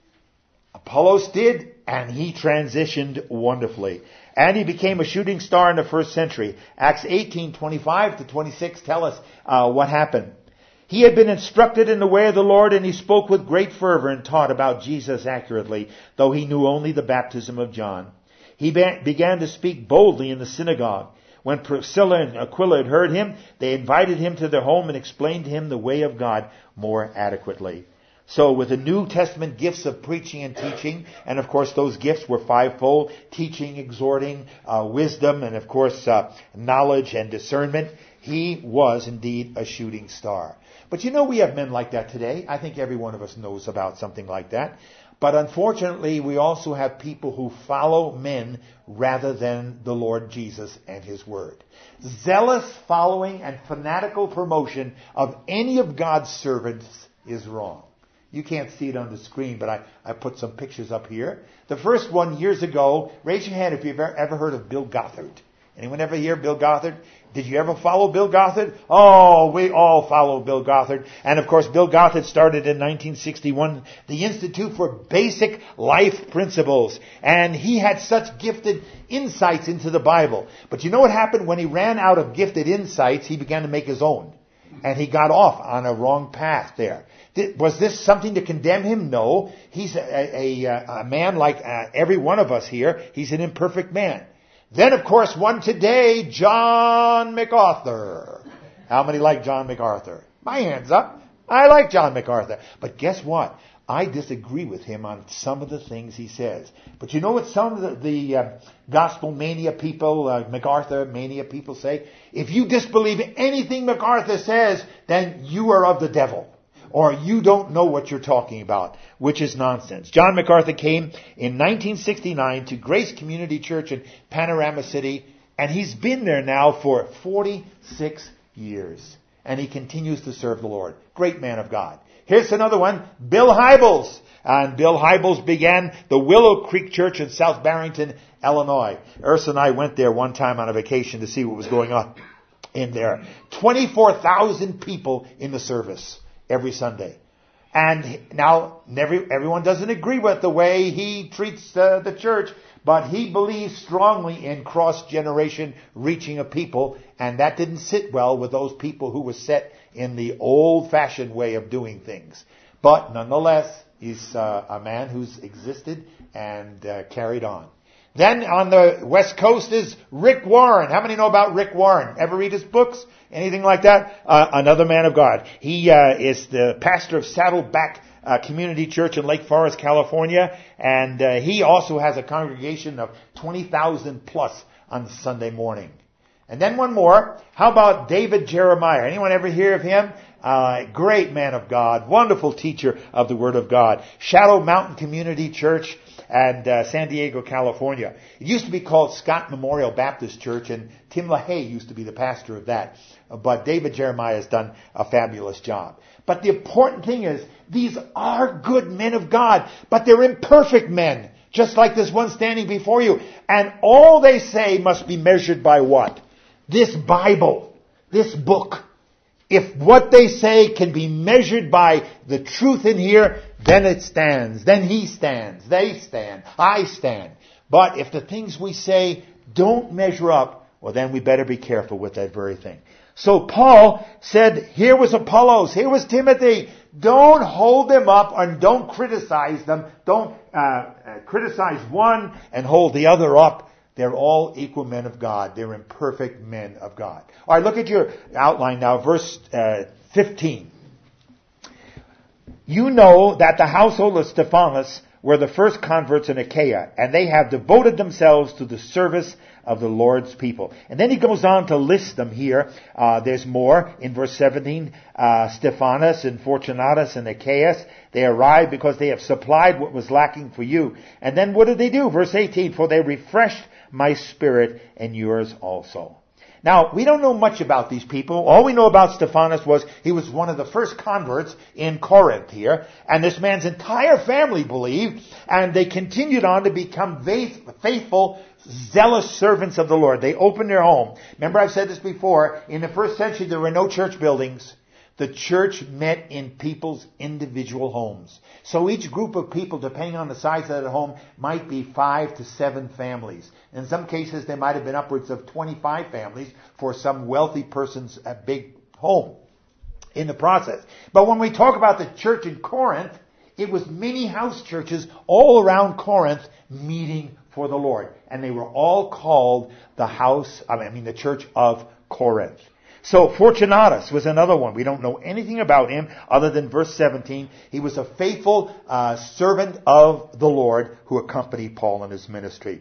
Apollos did, and he transitioned wonderfully. And he became a shooting star in the first century. Acts eighteen, twenty-five to twenty-six tell us uh, what happened. He had been instructed in the way of the Lord, and he spoke with great fervor and taught about Jesus accurately, though he knew only the baptism of John. He be- began to speak boldly in the synagogue. When Priscilla and Aquila had heard him, they invited him to their home and explained to him the way of God more adequately. So with the New Testament gifts of preaching and teaching, and of course those gifts were fivefold: teaching, exhorting, uh, wisdom, and of course uh, knowledge and discernment, he was indeed a shooting star. But you know, we have men like that today. I think every one of us knows about something like that. But unfortunately, we also have people who follow men rather than the Lord Jesus and His Word. Zealous following and fanatical promotion of any of God's servants is wrong. You can't see it on the screen, but I, I put some pictures up here. The first one years ago, raise your hand if you've ever heard of Bill Gothard. Anyone ever hear Bill Gothard? Did you ever follow Bill Gothard? Oh, we all follow Bill Gothard. And of course, Bill Gothard started in nineteen sixty-one the Institute for Basic Life Principles. And he had such gifted insights into the Bible. But you know what happened when he ran out of gifted insights? He began to make his own. And he got off on a wrong path there. Was this something to condemn him? No. He's a, a, a man like uh, every one of us here. He's an imperfect man. Then, of course, one today, John MacArthur. How many like John MacArthur? My hand's up. I like John MacArthur. But guess what? I disagree with him on some of the things he says. But you know what some of the, the uh, gospel mania people, uh, MacArthur mania people say? If you disbelieve anything MacArthur says, then you are of the devil. Or you don't know what you're talking about, which is nonsense. John MacArthur came in nineteen sixty-nine to Grace Community Church in Panorama City, and he's been there now for forty-six years. And he continues to serve the Lord. Great man of God. Here's another one, Bill Hybels. And Bill Hybels began the Willow Creek Church in South Barrington, Illinois. Urs and I went there one time on a vacation to see what was going on in there. twenty-four thousand people in the service every Sunday. And now, every, everyone doesn't agree with the way he treats uh, the church, but he believes strongly in cross-generation reaching of people, and that didn't sit well with those people who were set in the old-fashioned way of doing things. But nonetheless, he's uh, a man who's existed and uh, carried on. Then on the West Coast is Rick Warren. How many know about Rick Warren? Ever read his books? Anything like that? Uh, another man of God. He uh, is the pastor of Saddleback uh, Community Church in Lake Forest, California. And uh, he also has a congregation of twenty thousand plus on Sunday morning. And then one more. How about David Jeremiah? Anyone ever hear of him? Uh, great man of God. Wonderful teacher of the Word of God. Shadow Mountain Community Church and uh, San Diego, California. It used to be called Scott Memorial Baptist Church, and Tim LaHaye used to be the pastor of that. But David Jeremiah has done a fabulous job. But the important thing is, these are good men of God, but they're imperfect men, just like this one standing before you. And all they say must be measured by what? This Bible, this book. If what they say can be measured by the truth in here, then it stands. Then he stands. They stand. I stand. But if the things we say don't measure up, well, then we better be careful with that very thing. So Paul said, here was Apollos, here was Timothy. Don't hold them up and don't criticize them. Don't uh, uh, criticize one and hold the other up. They're all equal men of God. They're imperfect men of God. All right, look at your outline now, verse uh, fifteen. You know that the household of Stephanas were the first converts in Achaia, and they have devoted themselves to the service of the Lord's people. And then he goes on to list them here. Uh, there's more in verse seventeen. Uh, Stephanas and Fortunatus and Achaeus, they arrived because they have supplied what was lacking for you. And then what did they do? Verse eighteen, for they refreshed my spirit and yours also. Now, we don't know much about these people. All we know about Stephanas was he was one of the first converts in Corinth here. And this man's entire family believed, and they continued on to become faithful, zealous servants of the Lord. They opened their home. Remember, I've said this before. In the first century, there were no church buildings. The church met in people's individual homes. So each group of people, depending on the size of that home, might be five to seven families. In some cases, there might have been upwards of twenty-five families for some wealthy person's uh, big home in the process. But when we talk about the church in Corinth, it was many house churches all around Corinth meeting for the Lord. And they were all called the house, I mean the church of Corinth. So Fortunatus was another one. We don't know anything about him other than verse seventeen. He was a faithful uh, servant of the Lord who accompanied Paul in his ministry.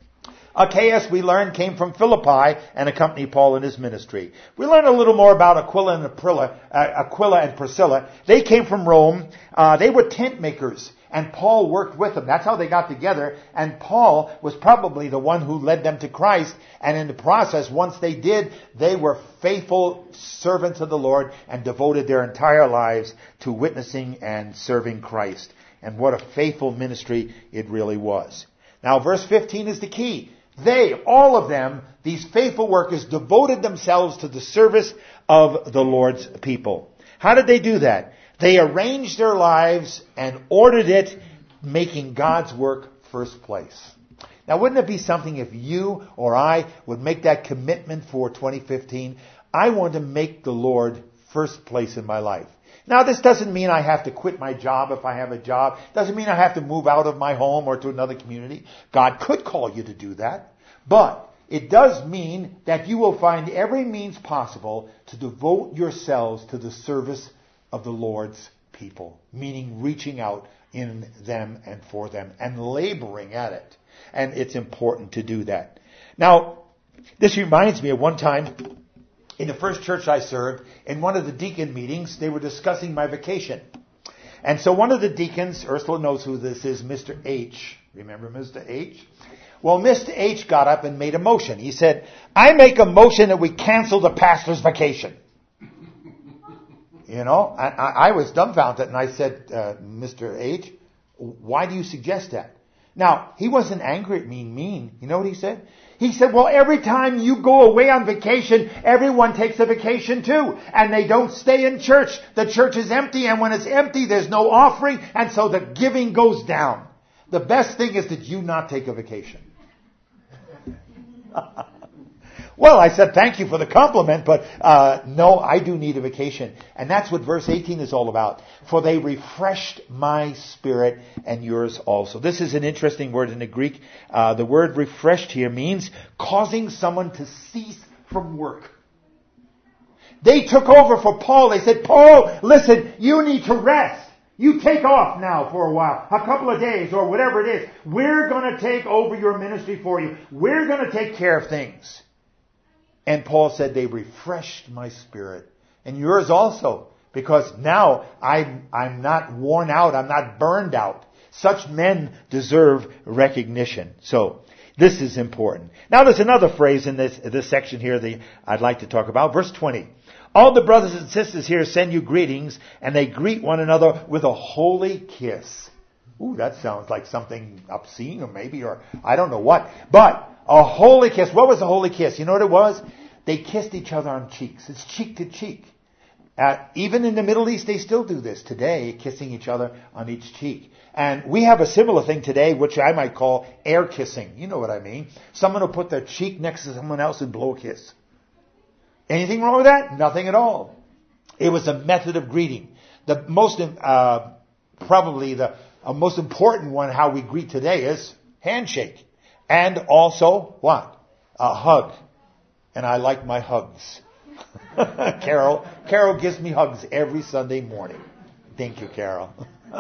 Achaeus, we learned, came from Philippi and accompanied Paul in his ministry. We learned a little more about Aquila and Aquila, uh, Aquila and Priscilla. They came from Rome. Uh, they were tent makers. And Paul worked with them. That's how they got together. And Paul was probably the one who led them to Christ. And in the process, once they did, they were faithful servants of the Lord and devoted their entire lives to witnessing and serving Christ. And what a faithful ministry it really was. Now, verse fifteen is the key. They, all of them, these faithful workers, devoted themselves to the service of the Lord's people. How did they do that? They arranged their lives and ordered it, making God's work first place. Now, wouldn't it be something if you or I would make that commitment for twenty fifteen? I want to make the Lord first place in my life. Now, this doesn't mean I have to quit my job if I have a job. Doesn't mean I have to move out of my home or to another community. God could call you to do that. But it does mean that you will find every means possible to devote yourselves to the service of the Lord's people, meaning reaching out in them and for them and laboring at it. And it's important to do that. Now, this reminds me of one time in the first church I served, in one of the deacon meetings, they were discussing my vacation. And so one of the deacons, Ursula knows who this is, Mister H. Remember Mister H? Well, Mister H got up and made a motion. He said, I make a motion that we cancel the pastor's vacation. You know, I, I was dumbfounded, and I said, uh, Mister H, why do you suggest that? Now, he wasn't angry at me mean. You know what he said? He said, well, every time you go away on vacation, everyone takes a vacation too. And they don't stay in church. The church is empty, and when it's empty, there's no offering, and so the giving goes down. The best thing is that you not take a vacation. Well, I said, thank you for the compliment, but uh no, I do need a vacation. And that's what verse eighteen is all about. For they refreshed my spirit and yours also. This is an interesting word in the Greek. Uh the word refreshed here means causing someone to cease from work. They took over for Paul. They said, Paul, listen, you need to rest. You take off now for a while, a couple of days or whatever it is. We're going to take over your ministry for you. We're going to take care of things. And Paul said, they refreshed my spirit and yours also, because now I'm, I'm not worn out. I'm not burned out. Such men deserve recognition. So this is important. Now there's another phrase in this, this section here that I'd like to talk about. Verse twenty. All the brothers and sisters here send you greetings, and they greet one another with a holy kiss. Ooh, that sounds like something obscene or maybe, or I don't know what. But a holy kiss. What was a holy kiss? You know what it was? They kissed each other on cheeks. It's cheek to cheek. Uh, even in the Middle East, they still do this today, kissing each other on each cheek. And we have a similar thing today, which I might call air kissing. You know what I mean? Someone will put their cheek next to someone else and blow a kiss. Anything wrong with that? Nothing at all. It was a method of greeting. The most, uh, probably the uh, most important one, how we greet today, is handshake. And also, what? A hug. And I like my hugs. Carol, Carol gives me hugs every Sunday morning. Thank you, Carol.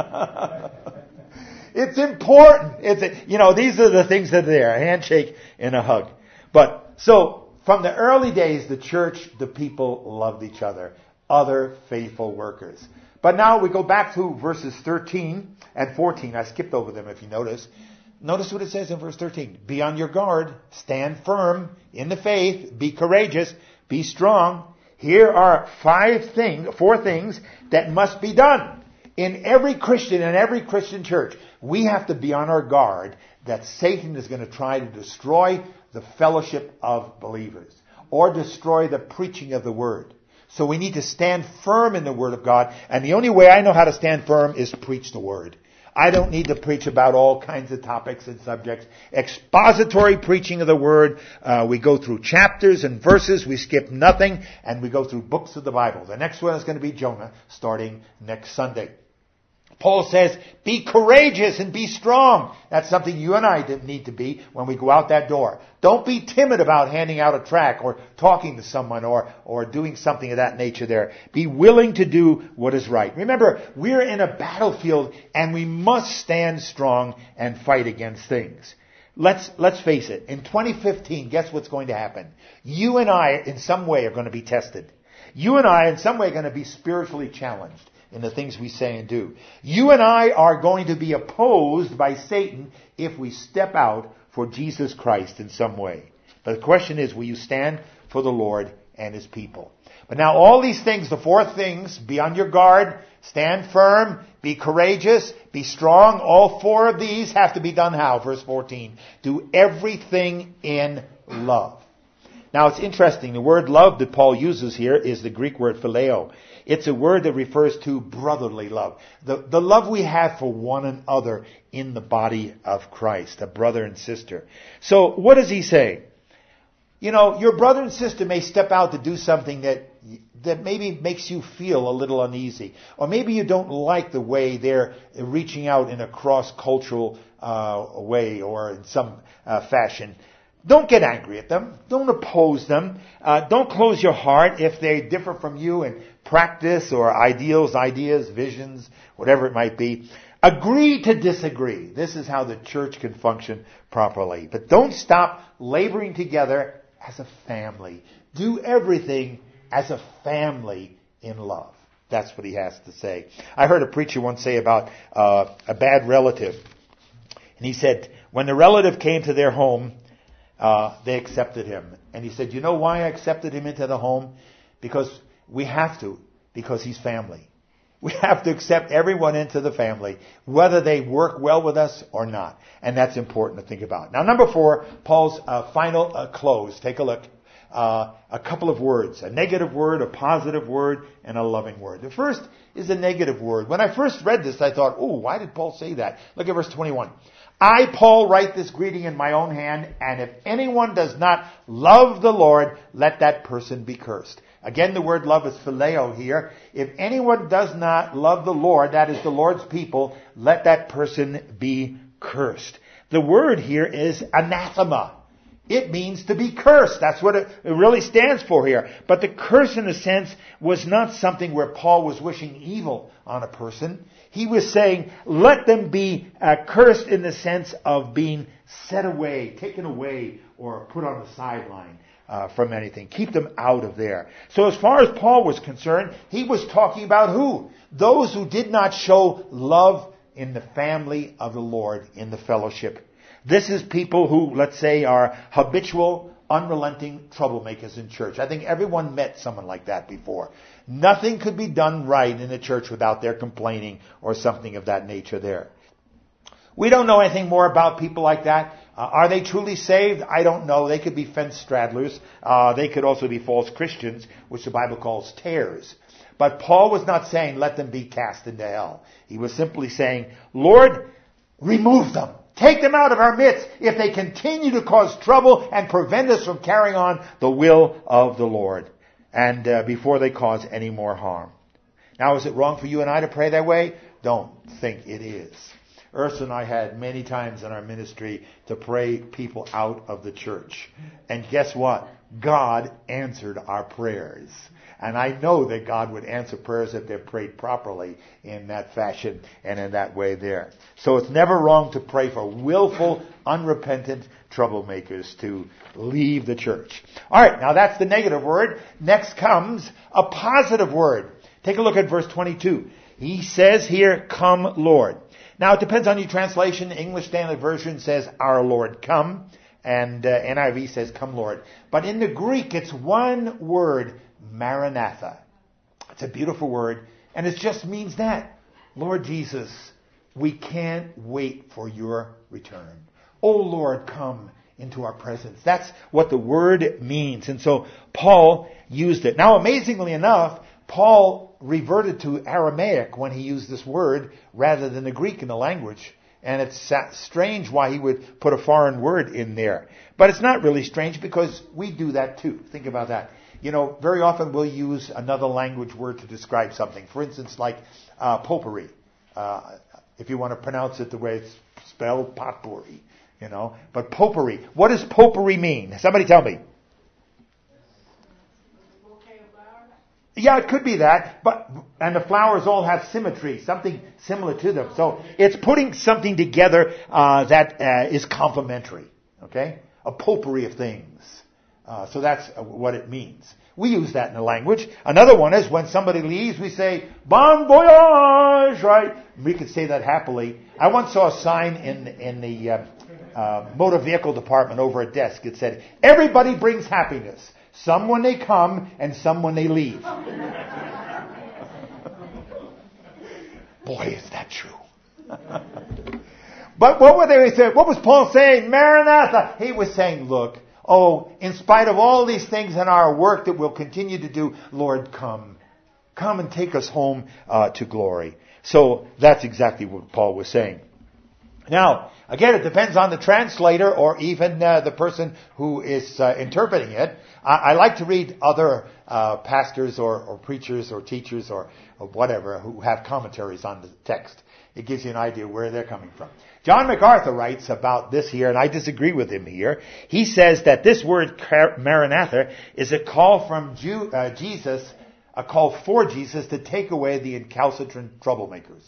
It's important. It's a, you know, these are the things that are there, a handshake and a hug. But, so, from the early days, the church, the people loved each other. Other faithful workers. But now we go back to verses thirteen and fourteen. I skipped over them if you notice. Notice what it says in verse thirteen. Be on your guard. Stand firm in the faith. Be courageous. Be strong. Here are five things, four things that must be done. In every Christian and every Christian church, we have to be on our guard that Satan is going to try to destroy the fellowship of believers or destroy the preaching of the word. So we need to stand firm in the word of God. And the only way I know how to stand firm is preach the word. I don't need to preach about all kinds of topics and subjects. Expository preaching of the word. Uh, we go through chapters and verses. We skip nothing. And we go through books of the Bible. The next one is going to be Jonah, starting next Sunday. Paul says, be courageous and be strong. That's something you and I didn't need to be when we go out that door. Don't be timid about handing out a tract or talking to someone or, or doing something of that nature there. Be willing to do what is right. Remember, we're in a battlefield and we must stand strong and fight against things. Let's, let's face it. In twenty fifteen, guess what's going to happen? You and I, in some way, are going to be tested. You and I, in some way, are going to be spiritually challenged in the things we say and do. You and I are going to be opposed by Satan if we step out for Jesus Christ in some way. But the question is, will you stand for the Lord and His people? But now all these things, the four things, be on your guard, stand firm, be courageous, be strong. All four of these have to be done how? Verse fourteen. Do everything in love. Now it's interesting. The word love that Paul uses here is the Greek word phileo. It's a word that refers to brotherly love. The, the love we have for one another in the body of Christ, a brother and sister. So what does he say? You know, your brother and sister may step out to do something that that maybe makes you feel a little uneasy. Or maybe you don't like the way they're reaching out in a cross-cultural uh, way or in some uh, fashion. Don't get angry at them. Don't oppose them. Uh, don't close your heart if they differ from you in practice or ideals, ideas, visions, whatever it might be. Agree to disagree. This is how the church can function properly. But don't stop laboring together as a family. Do everything as a family in love. That's what he has to say. I heard a preacher once say about uh, a bad relative. And he said, when the relative came to their home, uh, they accepted him. And he said, you know why I accepted him into the home? Because we have to. Because he's family. We have to accept everyone into the family, whether they work well with us or not. And that's important to think about. Now, number four, Paul's uh, final uh, close. Take a look. Uh, a couple of words, a negative word, a positive word, and a loving word. The first is a negative word. When I first read this, I thought, oh, why did Paul say that? Look at verse twenty-one. I, Paul, write this greeting in my own hand, and if anyone does not love the Lord, let that person be cursed. Again, the word love is phileo here. If anyone does not love the Lord, that is the Lord's people, let that person be cursed. The word here is anathema. It means to be cursed. That's what it really stands for here. But the curse, in a sense, was not something where Paul was wishing evil on a person. He was saying, let them be uh, cursed in the sense of being set away, taken away, or put on the sideline uh, from anything. Keep them out of there. So as far as Paul was concerned, he was talking about who? Those who did not show love in the family of the Lord, in the fellowship. This is people who, let's say, are habitual, unrelenting troublemakers in church. I think everyone met someone like that before. Nothing could be done right in the church without their complaining or something of that nature there. We don't know anything more about people like that. Uh, are they truly saved? I don't know. They could be fence straddlers. Uh, they could also be false Christians, which the Bible calls tares. But Paul was not saying, let them be cast into hell. He was simply saying, Lord, remove them. Take them out of our midst if they continue to cause trouble and prevent us from carrying on the will of the Lord, and uh, before they cause any more harm. Now, is it wrong for you and I to pray that way? Don't think it is. Ursula and I had many times in our ministry to pray people out of the church. And guess what? God answered our prayers. And I know that God would answer prayers if they're prayed properly in that fashion and in that way there. So it's never wrong to pray for willful, unrepentant troublemakers to leave the church. All right, now that's the negative word. Next comes a positive word. Take a look at verse twenty-two. He says here, come Lord. Now it depends on your translation. The English Standard Version says, our Lord come. And uh, N I V says, come Lord. But in the Greek, it's one word, Maranatha. It's a beautiful word, and it just means that. Lord Jesus, we can't wait for your return. Oh Lord, come into our presence. That's what the word means. And so Paul used it. Now, amazingly enough, Paul reverted to Aramaic when he used this word rather than the Greek in the language. And it's strange why he would put a foreign word in there. But it's not really strange because we do that too. Think about that. You know, very often we'll use another language word to describe something. For instance, like uh, potpourri. Uh, if you want to pronounce it the way it's spelled, potpourri. You know, but potpourri. What does potpourri mean? Somebody tell me. Yeah, it could be that, but and the flowers all have symmetry, something similar to them. So it's putting something together uh, that uh, is complementary. Okay, a potpourri of things. Uh, so that's what it means. We use that in the language. Another one is when somebody leaves, we say bon voyage, right? We could say that happily. I once saw a sign in in the uh, uh, motor vehicle department over a desk. It said, "Everybody brings happiness." Some when they come, and some when they leave. Boy, is that true. But what were they saying? What was Paul saying? Maranatha. He was saying, look, oh, in spite of all these things in our work that we'll continue to do, Lord, come. Come and take us home uh, to glory. So that's exactly what Paul was saying. Now, Again, it depends on the translator or even uh, the person who is uh, interpreting it. I, I like to read other uh, pastors or, or preachers or teachers or, or whatever who have commentaries on the text. It gives you an idea where they're coming from. John MacArthur writes about this here, and I disagree with him here. He says that this word Maranatha is a call from Jew, uh, Jesus, a call for Jesus to take away the incalcitrant troublemakers.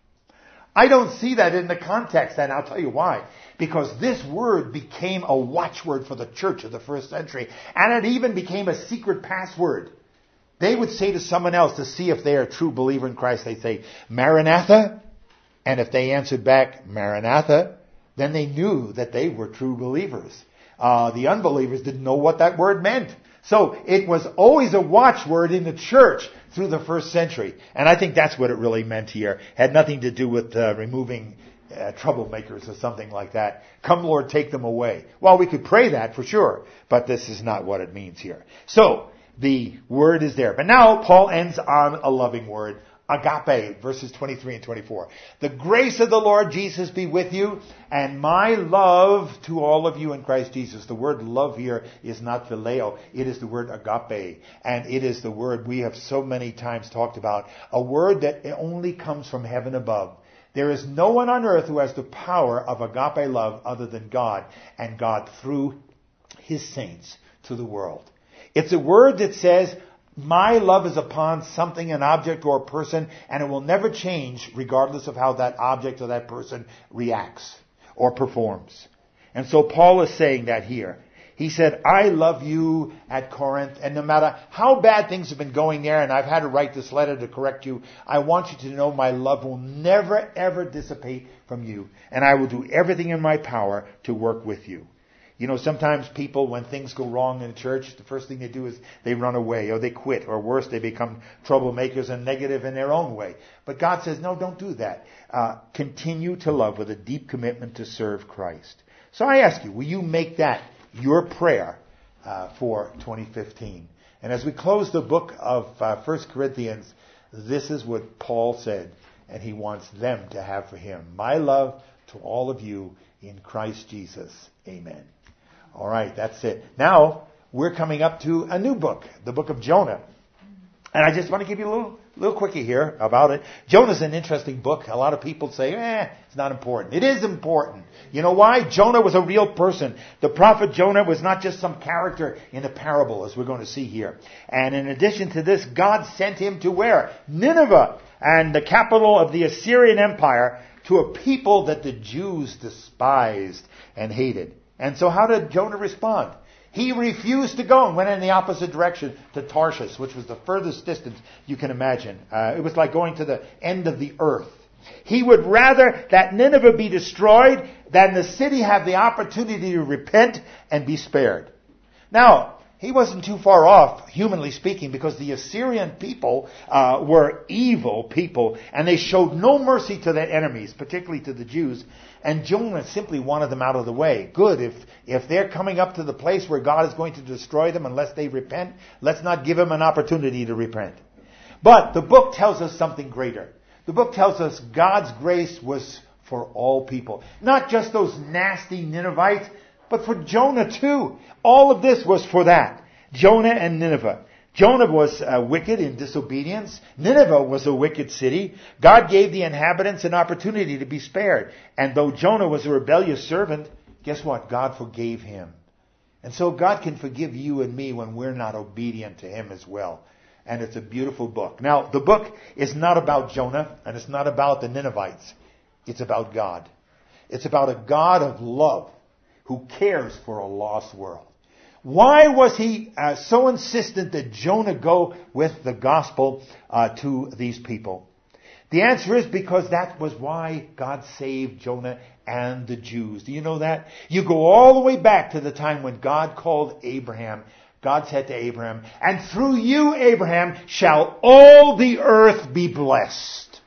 I don't see that in the context, and I'll tell you why. Because this word became a watchword for the church of the first century, and it even became a secret password. They would say to someone else to see if they are a true believer in Christ, they'd say, Maranatha? And if they answered back, Maranatha, then they knew that they were true believers. Uh, the unbelievers didn't know what that word meant. So it was always a watchword in the church through the first century. And I think that's what it really meant here. Had nothing to do with uh, removing uh, troublemakers or something like that. Come, Lord, take them away. Well, we could pray that for sure, but this is not what it means here. So the word is there. But now Paul ends on a loving word. Agape, verses twenty-three and twenty-four. The grace of the Lord Jesus be with you, and my love to all of you in Christ Jesus. The word love here is not phileo. It is the word agape. And it is the word we have so many times talked about. A word that only comes from heaven above. There is no one on earth who has the power of agape love other than God, and God through His saints to the world. It's a word that says, my love is upon something, an object or a person, and it will never change regardless of how that object or that person reacts or performs. And so Paul is saying that here. He said, I love you at Corinth, and no matter how bad things have been going there, and I've had to write this letter to correct you, I want you to know my love will never, ever dissipate from you, and I will do everything in my power to work with you. You know, sometimes people, when things go wrong in church, the first thing they do is they run away, or they quit, or worse, they become troublemakers and negative in their own way. But God says, no, don't do that. Uh, continue to love with a deep commitment to serve Christ. So I ask you, will you make that your prayer uh, for twenty fifteen? And as we close the book of uh, First Corinthians, this is what Paul said, and he wants them to have for him. My love to all of you in Christ Jesus. Amen. All right, that's it. Now, we're coming up to a new book, the book of Jonah. And I just want to give you a little, little quickie here about it. Jonah's an interesting book. A lot of people say, eh, it's not important. It is important. You know why? Jonah was a real person. The prophet Jonah was not just some character in a parable, as we're going to see here. And in addition to this, God sent him to where? Nineveh, and the capital of the Assyrian Empire, to a people that the Jews despised and hated. And so how did Jonah respond? He refused to go and went in the opposite direction to Tarshish, which was the furthest distance you can imagine. Uh, it was like going to the end of the earth. He would rather that Nineveh be destroyed than the city have the opportunity to repent and be spared. Now, he wasn't too far off, humanly speaking, because the Assyrian people uh, were evil people, and they showed no mercy to their enemies, particularly to the Jews. And Jonah simply wanted them out of the way. Good, if if they're coming up to the place where God is going to destroy them unless they repent, let's not give them an opportunity to repent. But the book tells us something greater. The book tells us God's grace was for all people. Not just those nasty Ninevites, but for Jonah too. All of this was for that. Jonah and Nineveh. Jonah was uh, wicked in disobedience. Nineveh was a wicked city. God gave the inhabitants an opportunity to be spared. And though Jonah was a rebellious servant, guess what? God forgave him. And so God can forgive you and me when we're not obedient to Him as well. And it's a beautiful book. Now, the book is not about Jonah, and it's not about the Ninevites. It's about God. It's about a God of love who cares for a lost world. Why was he uh, so insistent that Jonah go with the gospel uh, to these people? The answer is because that was why God saved Jonah and the Jews. Do you know that? You go all the way back to the time when God called Abraham. God said to Abraham, and through you, Abraham, shall all the earth be blessed.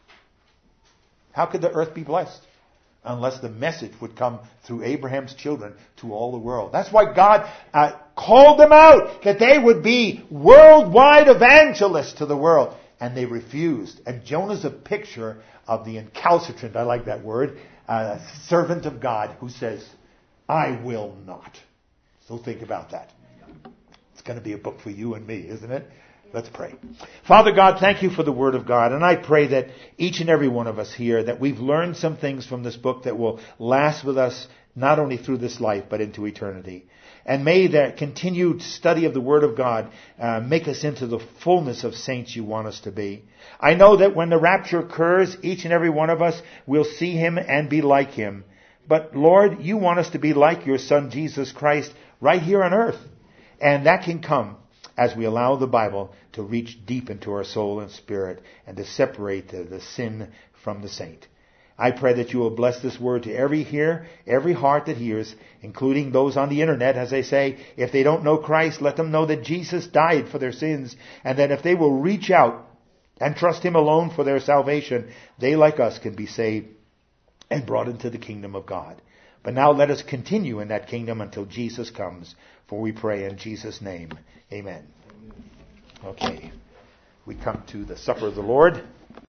How could the earth be blessed? Unless the message would come through Abraham's children to all the world. That's why God uh, called them out, that they would be worldwide evangelists to the world. And they refused. And Jonah's a picture of the incalcitrant, I like that word, a servant of God who says, I will not. So think about that. It's going to be a book for you and me, isn't it? Let's pray. Father God, thank you for the Word of God. And I pray that each and every one of us here, that we've learned some things from this book that will last with us not only through this life, but into eternity. And may that continued study of the Word of God uh, make us into the fullness of saints you want us to be. I know that when the rapture occurs, each and every one of us will see Him and be like Him. But Lord, you want us to be like your Son, Jesus Christ, right here on earth. And that can come as we allow the Bible to reach deep into our soul and spirit and to separate the, the sin from the saint. I pray that you will bless this word to every hearer, every heart that hears, including those on the internet. As I say, if they don't know Christ, let them know that Jesus died for their sins, and that if they will reach out and trust Him alone for their salvation, they, like us, can be saved and brought into the kingdom of God. But now let us continue in that kingdom until Jesus comes, for we pray in Jesus' name. Amen. Okay. We come to the supper of the Lord.